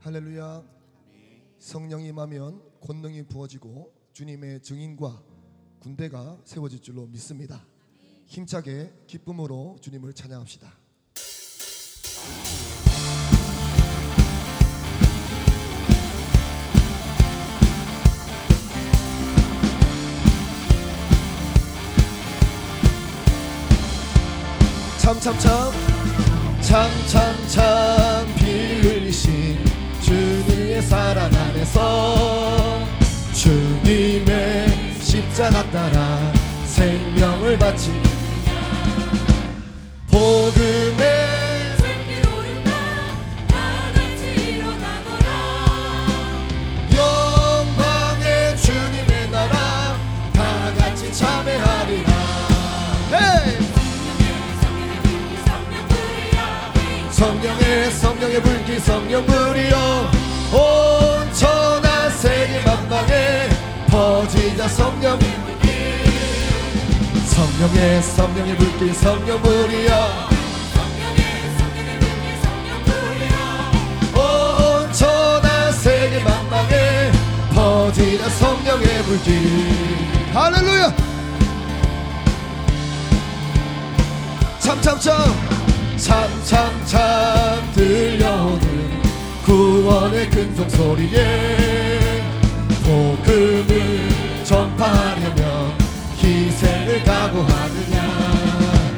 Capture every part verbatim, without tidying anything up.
할렐루야. 성령이 임하면 권능이 부어지고 주님의 증인과 군대가 세워질 줄로 믿습니다. 힘차게 기쁨으로 주님을 찬양합시다. 참참참 참참참 피 흘리신 주님의 사랑 안에서 주님의 십자가 따라 생명을 바치는 복음의 새길 오른다 다같이 일어나거라 영광의 주님의 나라 다같이 참회하리라. hey! 성령의 성령의 불길 성령불이여 온 천하 세계 만방에 퍼지자 성령의 불길 성령의 성령의 불길 성령불이여 온 천하 세계 만방에 퍼지자 성령의 불길. 할렐루야. 참참참 참참참 들려오는 구원의 큰종소리에 복음을 전파하려면 희생을 각오하느냐.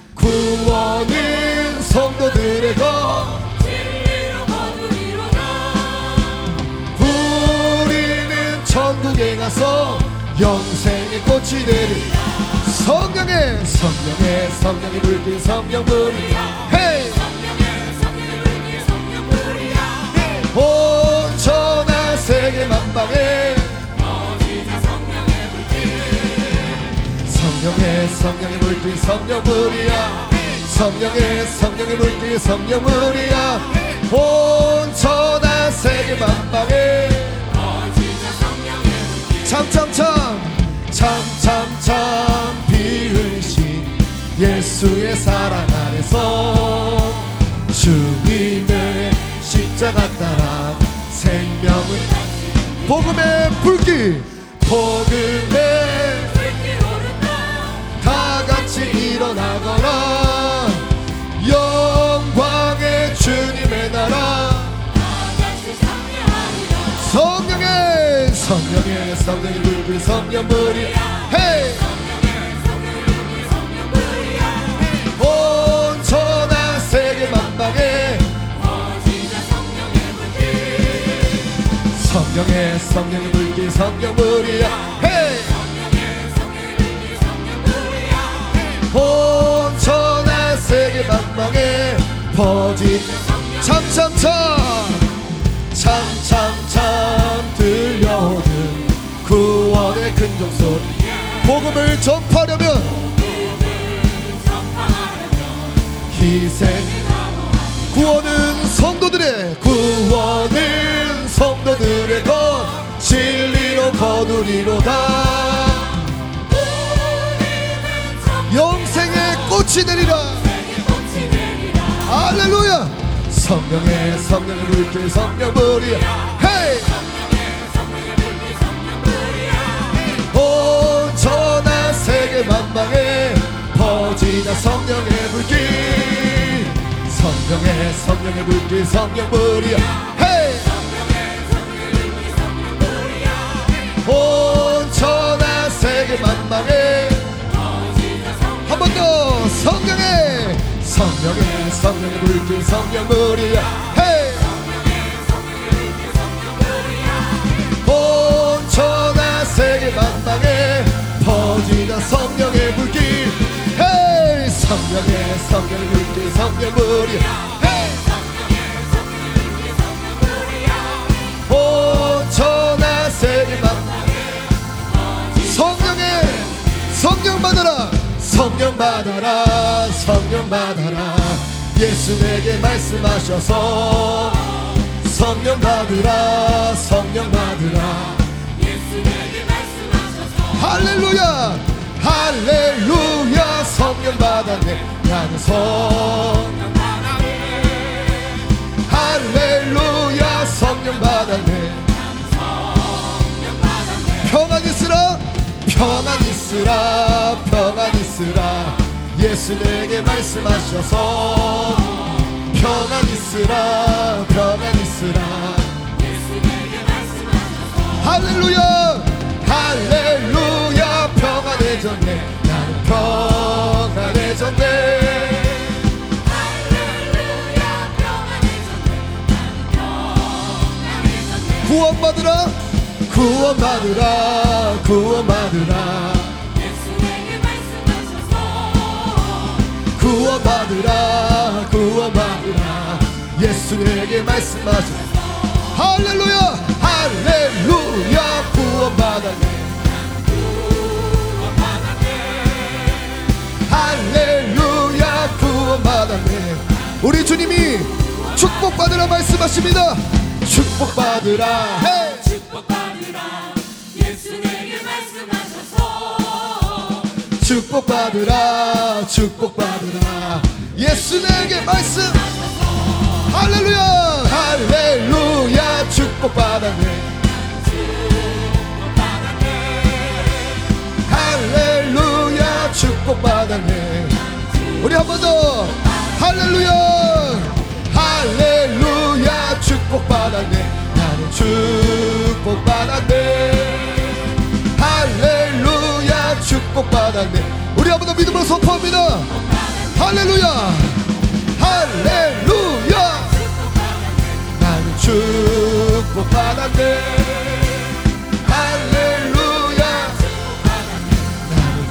구원은 성도들의 것 진리로 거두리로다 우리는 천국에 가서 영생의 꽃이 되리라. 성령의 성령의 성령의 불길 성령불이야. 헤이! 성령의 성령의 불길 성령불이야 온 천하 세계 만방에 퍼지자 성령의 불길 성령의 성령의 불길 성령불이야. 성령의 성령의 불길 성령불이야. 온 천하 세계 만방에 퍼지자 성령의 불길 참참참 참참참 피 흘리신 예수의 사랑 안에서 주님의 십자가 따라 생명을 복음의 불길 복음의 새길 오른다 다같이 일어나거라 영광의 주님의 나라 다같이 참여하리라 성령의 성령의 성령의 불길 성령불이 헤이! 온 천하 세계 만방에 퍼지자 성령의 불길 성령의 성령의 불길 성령불이야. 헤이! 성령의 성령의 불길 성령불이야 온 천하 세계 만방에 퍼지 참참참 참참참 들려오는 구원의 큰종소리 복음을 전파하려면 희생 구원은 성도들의 구원은 성도들의 것 진리로 거두리로다. 영생의 꽃이 되리라. 할렐루야. 성령의 성령의 불길 성령불이야. 헤이! 온 천하 세계 만방에 퍼지자 성령의 불길 성령의 성령의 불길 성령불이야. 헤이! 온 천하 세계 만방에 한 번 더 성령의 성령의 성령의 불길 성령불이야. 헤이! 온 천하 세계 만방에 퍼지자 성령의 불길 헤이! 성령의 성령의 불길 성령불이야. 헤이! 온 천하 세계 만방에 성령의 성령 받아라 성령 받아라 성령 받아라 예수 내게 말씀하셔서 성령 받으라 성령 받으라 예수 내게 말씀하셔서 할렐루야 할렐루야 성령 받았네 나는 성령 받았네 할렐루야 평안 있으라 평안 있으라 예수 내게 말씀하셔서 평안 있으라 평안 있으라 예수 내게 말씀하셔서 할렐루야 할렐루야 평안해졌네 나는 평안해졌네 할렐루야 평안해졌네 나는 평안해졌네 구원받으라 구원받으라 구원받으라 예수 내게 말씀하셔서 구원받으라 구원받으라 예수 내게 말씀하셔서 할렐루야 할렐루야 구원받았네 할렐루야 구원받았네 우리 주님이 축복받으라 말씀하십니다 축복받으라 헤이. 축복받으라 예수 내게 말씀하셔서 축복받으라 축복받으라 예수 내게 말씀 할렐루야 할렐루야 축복받았네 할렐루야 축복받았네 우리 한 번 더 할렐루야 할렐루야 축복받았네 나는 축복받았네 할렐루야 축복받았네 우리 한 번 더 믿음으로 선포합니다 할렐루야 할렐루야 나는 축복받았네 할렐루야 나는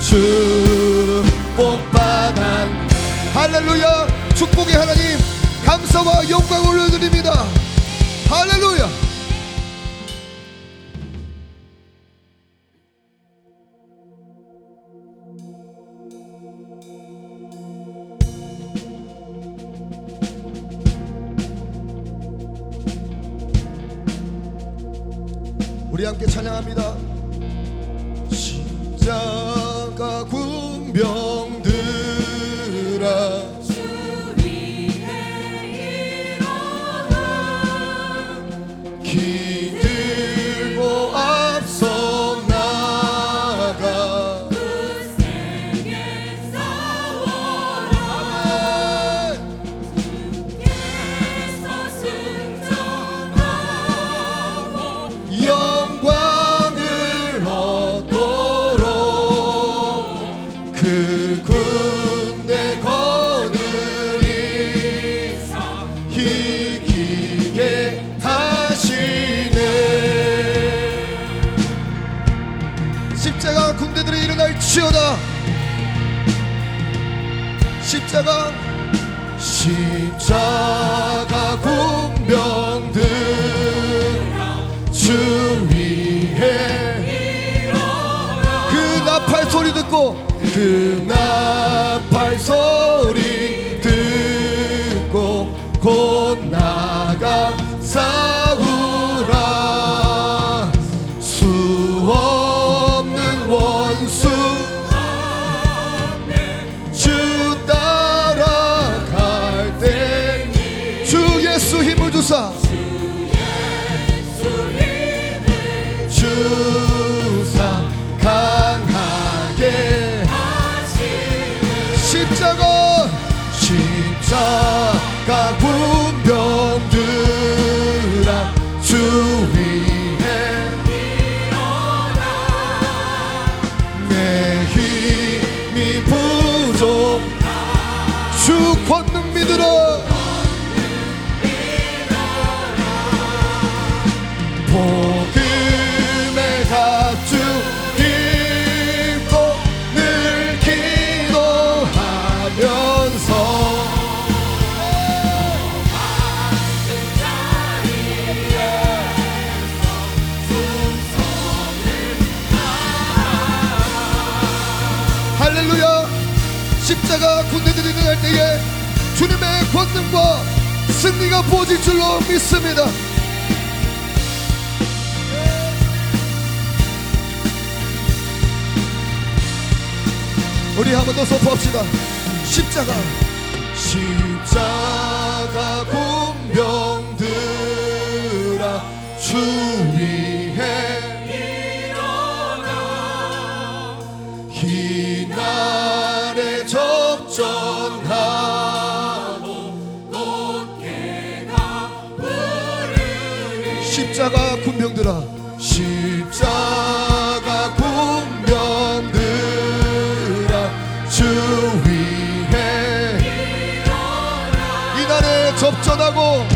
축복받았네 할렐루야 축복의 하나님 감사와 영광을 올려드립니다 할렐루야 우리 함께 찬양합니다. 십자가 군병들아 주 위에 일어나 기 들고 앞서 나가 그 세계 싸워라 주께서 승천하고 영광을 얻도록 그 군대 거느리사 이기게 하시네 십자가 군대들이 일어날지어다 십자가 십자가 군병들 주 위에 그 나팔 소리 듣고 그 나팔 소리 듣고 곧 나가 싸우라 수 없는 원수 주 따라갈 때 주 예수 힘을 주사 주사 강하게 십자가 십자가 군병들아 주 위에 내 힘이 부족 주 권능 믿으라 복음의 가죽 입고 늘 기도하면서 할렐루야 십자가 군대들이 일어날 때에 주님의 권능과 승리가 부어질 줄로 믿습니다 우리 한 번 더 선포합시다 십자가 십자가 군병들아 주 위에 일어나 십자가 군병들아, 십자가 군병들아, 주 위에 이날에 접전하고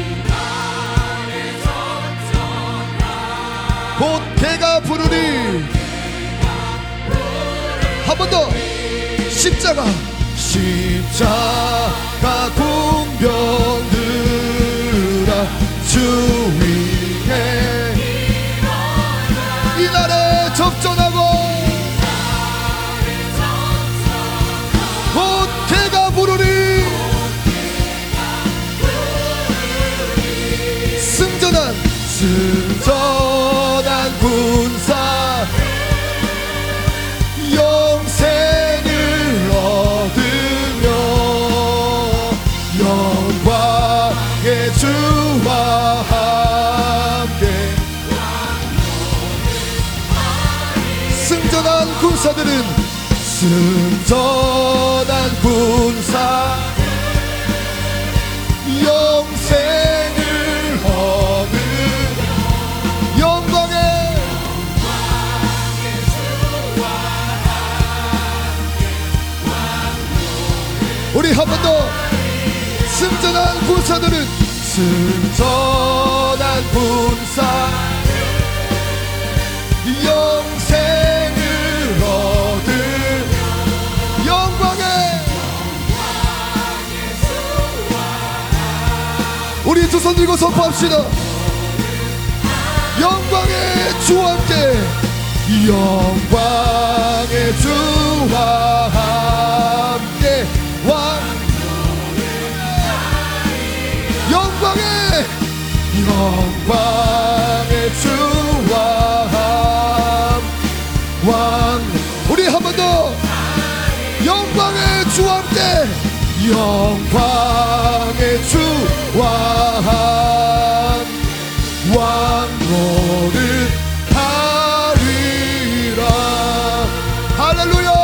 곧 개가 부르리. 한 번 더. 십자가 십자가 군병들아, 주 위에 이날에 접전하고 곧 개가 부르리. 승전한 승전한 군사 영생을 얻으며 영광의 주와 함께. 승전한 군사들은 승전한 군사 영생을 얻으며 영광의 우리 한 번 더. 승전한 군사들은 승전한 군사 영생을 얻을 영광의 우리 두 손 들고 선포합시다. 영광의 주와 함께, 영광의 주와 함께 왕 영광의 영광의 주와 왕. 우리 한 번 더. 영광의 주와 함께, 영광의 주와 왕노릇 하리라. 할렐루야.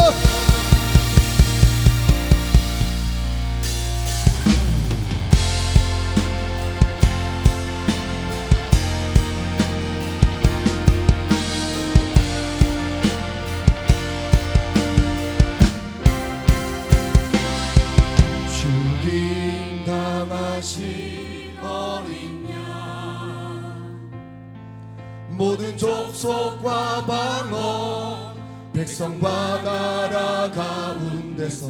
모든 족속과 방언 백성과 나라 가운데서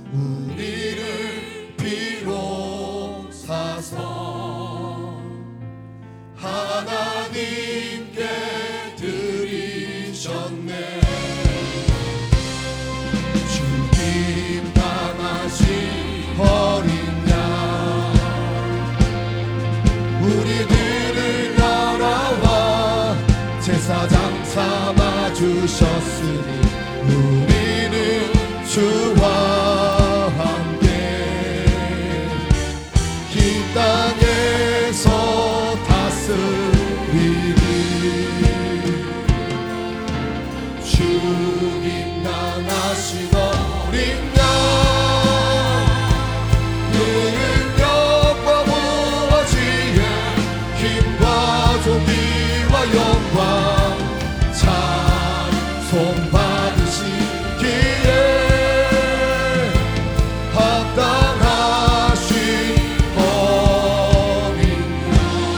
우리를 비로사서 하나님께 드리셨네. 죽임 당하신 어린 양 우리들을 나라와 제사장 삼아 주셨으니 우리는 주와 함께 이 땅에서 다스리리. 죽임 당하신 어린 양 능력과 무엇이에 힘과 존귀와 영광 찬송 받으시기에 합당하신 어린 양.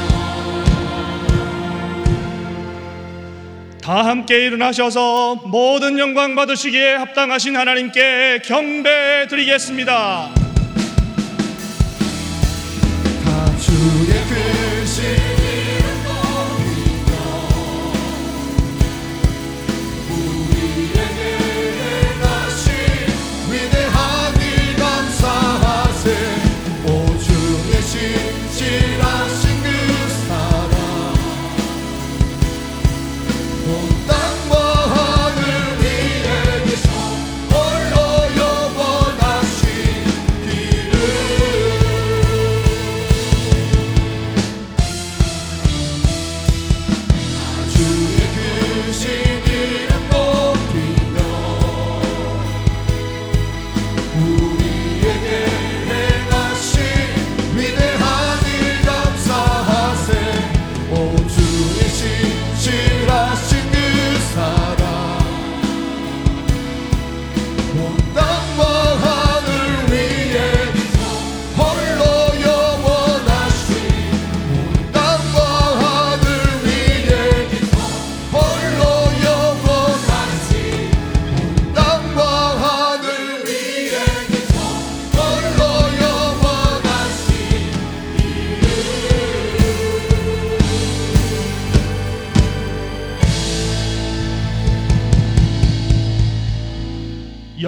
다 함께 일어나셔서 모든 영광 받으시기에 합당하신 하나님께 경배 드리겠습니다. 다 주의 크신 신실하신 그 사랑 온 땅과 하늘 위에 계셔 홀로 영원하신 그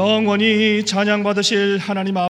영원히 찬양 받으실 하나님